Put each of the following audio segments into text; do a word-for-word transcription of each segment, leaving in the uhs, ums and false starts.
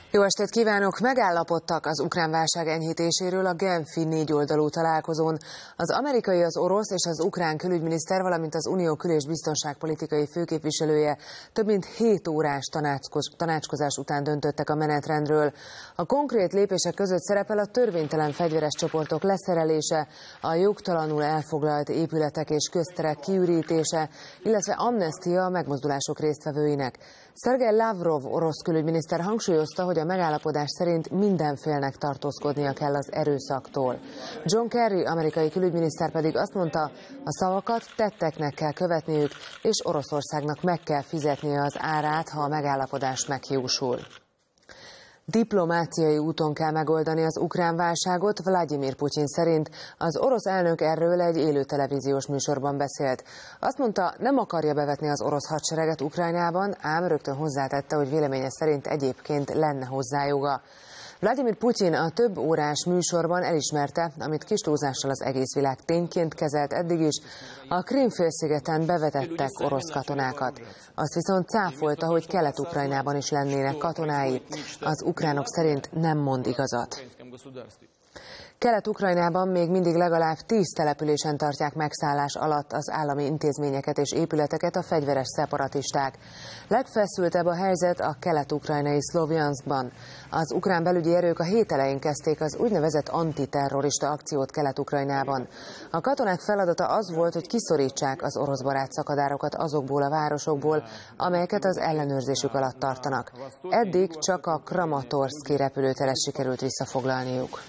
Jó estét kívánok! Megállapodtak az ukrán válság enyhítéséről a genfi négyoldalú találkozón. Az amerikai, az orosz és az ukrán külügyminiszter, valamint az Unió kül- és biztonságpolitikai főképviselője több mint hét órás tanácskoz, tanácskozás után döntöttek a menetrendről. A konkrét lépések között szerepel a törvénytelen fegyveres csoportok leszerelése, a jogtalanul elfoglalt épületek és közterek kiürítése, illetve amnestia a megmozdulások résztvevőinek. Szergej Lavrov orosz külügyminiszter hangsúlyozta, hogy a megállapodás szerint minden félnek tartózkodnia kell az erőszaktól. John Kerry amerikai külügyminiszter pedig azt mondta, a szavakat tetteknek kell követniük, és Oroszországnak meg kell fizetnie az árát, ha a megállapodás meghiúsul. Diplomáciai úton kell megoldani az ukrán válságot, Vlagyimir Putyin szerint. Az orosz elnök erről egy élő televíziós műsorban beszélt. Azt mondta, nem akarja bevetni az orosz hadsereget Ukrajnában, ám rögtön hozzátette, hogy véleménye szerint egyébként lenne hozzá joga. Vlagyimir Putyin a több órás műsorban elismerte, amit kis túlzással az egész világ tényként kezelt eddig is, a Krím-félszigeten bevetettek orosz katonákat. Azt viszont cáfolta, hogy Kelet-Ukrajnában is lennének katonái. Az ukránok szerint nem mond igazat. Kelet-Ukrajnában még mindig legalább tíz településen tartják megszállás alatt az állami intézményeket és épületeket a fegyveres szeparatisták. Legfeszültebb a helyzet a kelet-ukrajnai Szlovjanszkban. Az ukrán belügyi erők a hét elején kezdték az úgynevezett antiterrorista akciót Kelet-Ukrajnában. A katonák feladata az volt, hogy kiszorítsák az orosz barát szakadárokat azokból a városokból, amelyeket az ellenőrzésük alatt tartanak. Eddig csak a Kramatorszki repülőteret sikerült visszafoglalniuk.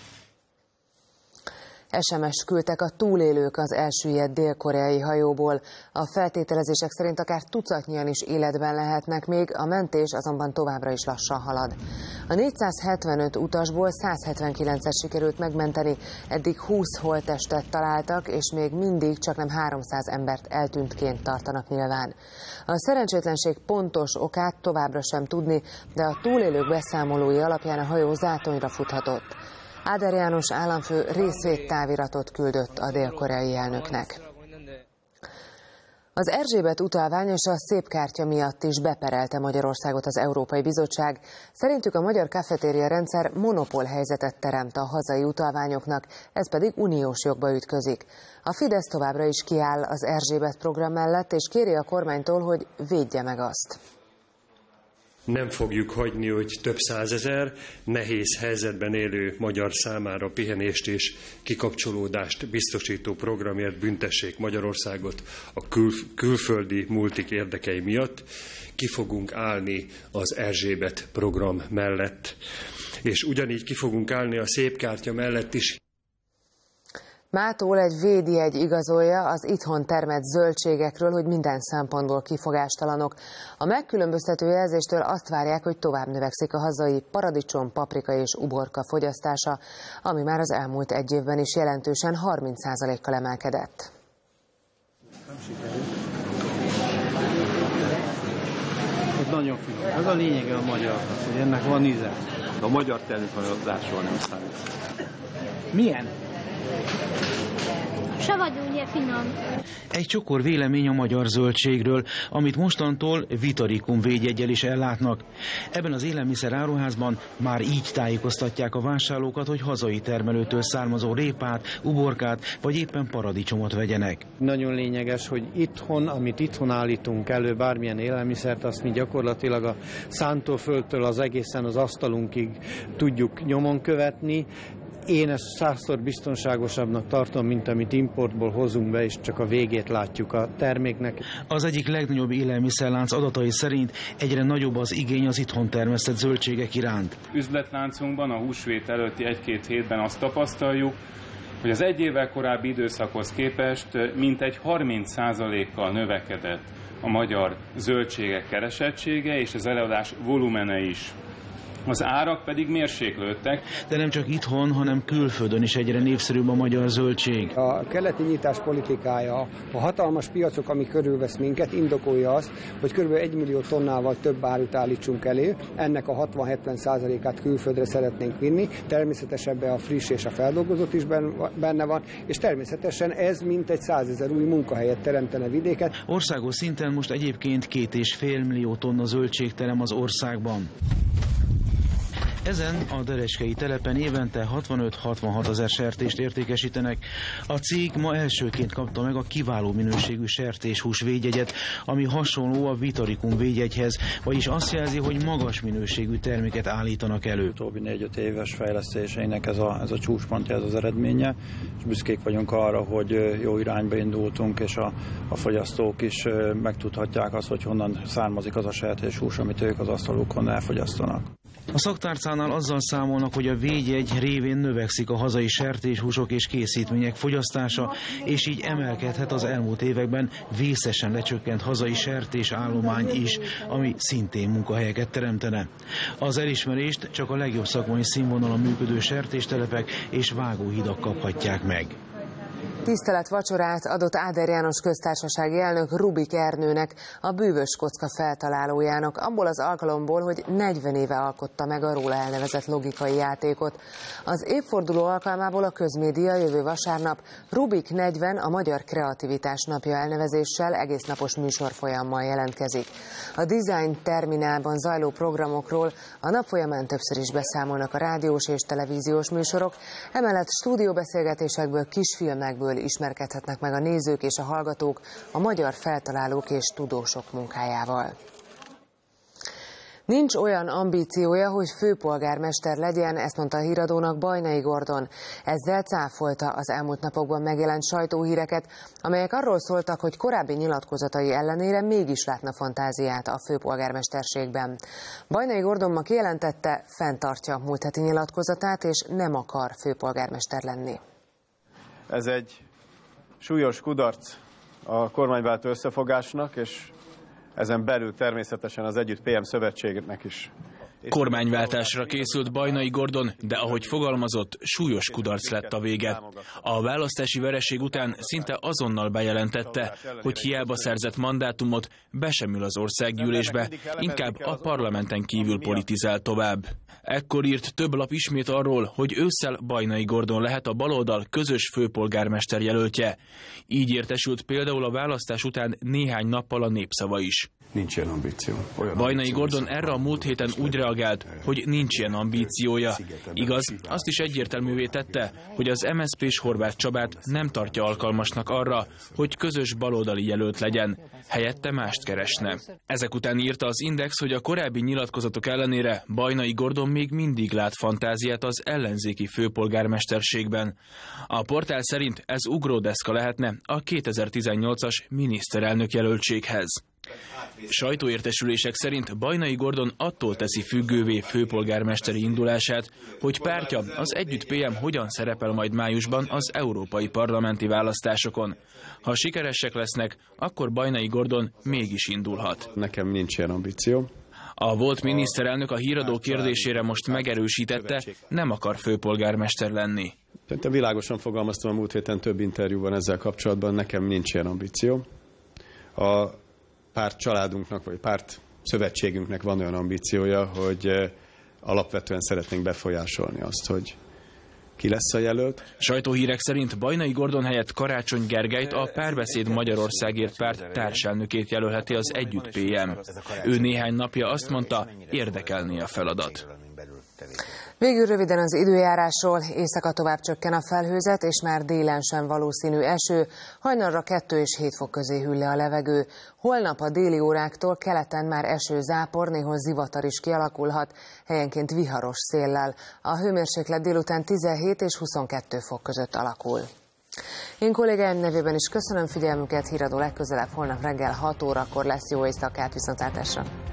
es em es küldtek a túlélők az elsüllyedt dél-koreai hajóból. A feltételezések szerint akár tucatnyian is életben lehetnek még, a mentés azonban továbbra is lassan halad. A négyszázhetvenöt utasból százhetvenkilencet sikerült megmenteni, eddig húsz holttestet találtak, és még mindig csaknem háromszáz embert eltűntként tartanak nyilván. A szerencsétlenség pontos okát továbbra sem tudni, de a túlélők beszámolói alapján a hajó zátonyra futhatott. Áder János államfő részvéttáviratot küldött a dél-koreai elnöknek. Az Erzsébet utalvány és a szép kártya miatt is beperelte Magyarországot az Európai Bizottság. Szerintük a magyar kafetéria rendszer monopól helyzetet teremt a hazai utalványoknak, ez pedig uniós jogba ütközik. A Fidesz továbbra is kiáll az Erzsébet program mellett, és kéri a kormánytól, hogy védje meg azt. Nem fogjuk hagyni, hogy több százezer nehéz helyzetben élő magyar számára pihenést és kikapcsolódást biztosító programért büntessék Magyarországot a kül- külföldi multik érdekei miatt. Ki fogunk állni az Erzsébet program mellett, és ugyanígy ki fogunk állni a szép kártya mellett is. Mától egy védjegy igazolja az itthon termett zöldségekről, hogy minden szempontból kifogástalanok. A megkülönböztető jelzéstől azt várják, hogy tovább növekszik a hazai paradicsom, paprika és uborka fogyasztása, ami már az elmúlt egy évben is jelentősen harminc százalékkal emelkedett. Ez nagyon finom. Ez a lényege a magyarnak, hogy ennek van íze. A magyar termékvállalkozásról nem számít. Milyen? Savanyú, finom. Egy csokor vélemény a magyar zöldségről, amit mostantól Vitarikum védjeggyel is ellátnak. Ebben az élelmiszer áruházban már így tájékoztatják a vásárlókat, hogy hazai termelőtől származó répát, uborkát vagy éppen paradicsomot vegyenek. Nagyon lényeges, hogy itthon, amit itthon állítunk elő, bármilyen élelmiszert, azt mi gyakorlatilag a szántóföldtől az egészen az asztalunkig tudjuk nyomon követni. Én ezt százszor biztonságosabbnak tartom, mint amit importból hozunk be, és csak a végét látjuk a terméknek. Az egyik legnagyobb élelmiszerlánc adatai szerint egyre nagyobb az igény az itthon termesztett zöldségek iránt. Üzletláncunkban a húsvét előtti egy-két hétben azt tapasztaljuk, hogy az egy évvel korábbi időszakhoz képest mintegy harminc százalékkal növekedett a magyar zöldségek keresettsége, és az eladás volumene is. Az árak pedig mérséklődtek. De nem csak itthon, hanem külföldön is egyre népszerűbb a magyar zöldség. A keleti nyitás politikája, a hatalmas piacok, ami körülvesz minket, indokolja azt, hogy kb. egy millió tonnával több árut állítsunk elő. Ennek a hatvan-hetven százalékát külföldre szeretnénk vinni. Természetesen ebben a friss és a feldolgozott is benne van, és természetesen ez mintegy százezer új munkahelyet teremtene vidéket. Országos szinten most egyébként két és fél millió tonna zöldség terem az országban. Ezen a dereskei telepen évente hatvanöt-hatvanhat ezer sertést értékesítenek. A cég ma elsőként kapta meg a kiváló minőségű sertéshús védjegyet, ami hasonló a Vitaricum védjegyhez, vagyis azt jelzi, hogy magas minőségű terméket állítanak elő. Utóbbi négy-öt éves fejlesztéseinek ez a, ez a csúcspontja, ez az eredménye, és büszkék vagyunk arra, hogy jó irányba indultunk, és a, a fogyasztók is megtudhatják azt, hogy honnan származik az a sertéshús, amit ők az asztalukon elfogyasztanak. A szaktárcánál azzal számolnak, hogy a védjegy révén növekszik a hazai sertéshúsok és készítmények fogyasztása, és így emelkedhet az elmúlt években vészesen lecsökkent hazai sertésállomány is, ami szintén munkahelyeket teremtene. Az elismerést csak a legjobb szakmai színvonalon működő sertéstelepek és vágóhidak kaphatják meg. Tisztelet vacsorát adott Áder János köztársasági elnök Rubik Ernőnek, a bűvös kocka feltalálójának, abból az alkalomból, hogy negyven éve alkotta meg a róla elnevezett logikai játékot. Az évforduló alkalmából a Közmédia jövő vasárnap Rubik negyven a Magyar Kreativitás Napja elnevezéssel egésznapos műsorfolyammal jelentkezik. A Design Terminálban zajló programokról a nap folyamán többször is beszámolnak a rádiós és televíziós műsorok, emellett stúdióbeszélgetésekből, kisfilmekből ismerkedhetnek meg a nézők és a hallgatók a magyar feltalálók és tudósok munkájával. Nincs olyan ambíciója, hogy főpolgármester legyen, ezt mondta a Híradónak Bajnai Gordon. Ezzel cáfolta az elmúlt napokban megjelent sajtóhíreket, amelyek arról szóltak, hogy korábbi nyilatkozatai ellenére mégis látna fantáziát a főpolgármesterségben. Bajnai Gordon ma kijelentette, fenntartja múlt heti nyilatkozatát, és nem akar főpolgármester lenni. Ez egy súlyos kudarc a kormányváltó összefogásnak, és ezen belül természetesen az Együtt pé em szövetségnek is. Kormányváltásra készült Bajnai Gordon, de ahogy fogalmazott, súlyos kudarc lett a vége. A választási vereség után szinte azonnal bejelentette, hogy hiába szerzett mandátumot, be sem ül az országgyűlésbe, inkább a parlamenten kívül politizál tovább. Ekkor írt több lap ismét arról, hogy ősszel Bajnai Gordon lehet a baloldal közös főpolgármester jelöltje. Így értesült például a választás után néhány nappal a Népszava is. Nincs ilyen ambíció. Olyan Bajnai Gordon erre a múlt héten úgy reagált, hogy nincs ilyen ambíciója. Igaz, azt is egyértelművé tette, hogy az em es zé pés Horváth Csabát nem tartja alkalmasnak arra, hogy közös baloldali jelölt legyen, helyette mást keresne. Ezek után írta az Index, hogy a korábbi nyilatkozatok ellenére Bajnai Gordon még mindig lát fantáziát az ellenzéki főpolgármesterségben. A portál szerint ez ugródeszka lehetne a kétezer-tizennyolcas miniszterelnök jelöltséghez. Sajtóértesülések szerint Bajnai Gordon attól teszi függővé főpolgármesteri indulását, hogy pártja, az Együtt pé em hogyan szerepel majd májusban az európai parlamenti választásokon. Ha sikeresek lesznek, akkor Bajnai Gordon mégis indulhat. Nekem nincs ilyen ambíció. A volt miniszterelnök a Híradó kérdésére most megerősítette, nem akar főpolgármester lenni. Szerintem világosan fogalmaztam a múlt héten több interjúban ezzel kapcsolatban, nekem nincs ilyen ambíció. A párt családunknak, vagy párt szövetségünknek van olyan ambíciója, hogy alapvetően szeretnénk befolyásolni azt, hogy ki lesz a jelölt. Sajtóhírek szerint Bajnai Gordon helyett Karácsony Gergelyt, a Párbeszéd Magyarországért párt társelnökét jelölheti az Együtt pé em. Ő néhány napja azt mondta, érdekelné a feladat. Végül röviden az időjárásról, éjszaka tovább csökken a felhőzet, és már délen sem valószínű eső, hajnalra kettő és hét fok közé hűl le a levegő. Holnap a déli óráktól keleten már eső, zápor, néhol zivatar is kialakulhat, helyenként viharos széllel. A hőmérséklet délután tizenhét és huszonkettő fok között alakul. Én kollégáim nevében is köszönöm figyelmüket, Híradó legközelebb holnap reggel hat órakor lesz. Jó éjszakát, viszontlátásra!